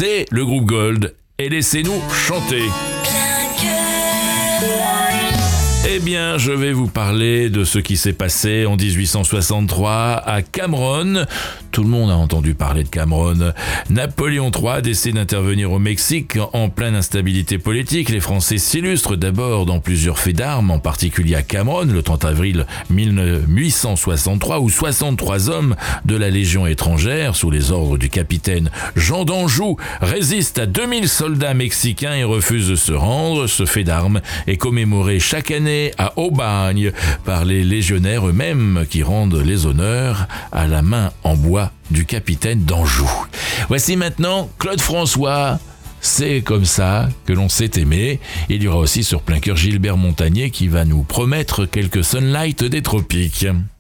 c'est le groupe Gold. Et laissez-nous chanter. Eh bien, je vais vous parler de ce qui s'est passé en 1863 à Cameron. Tout le monde a entendu parler de Cameron. Napoléon III décide d'intervenir au Mexique en pleine instabilité politique. Les Français s'illustrent d'abord dans plusieurs faits d'armes, en particulier à Cameron, le 30 avril 1863, où 63 hommes de la Légion étrangère, sous les ordres du capitaine Jean d'Anjou, résistent à 2000 soldats mexicains et refusent de se rendre. Ce fait d'armes est commémoré chaque année à Aubagne par les légionnaires eux-mêmes qui rendent les honneurs à la main en bois du capitaine d'Anjou. Voici maintenant Claude François. C'est comme ça que l'on s'est aimé. Il y aura aussi sur plein cœur Gilbert Montagné qui va nous promettre quelques Sunlight des tropiques.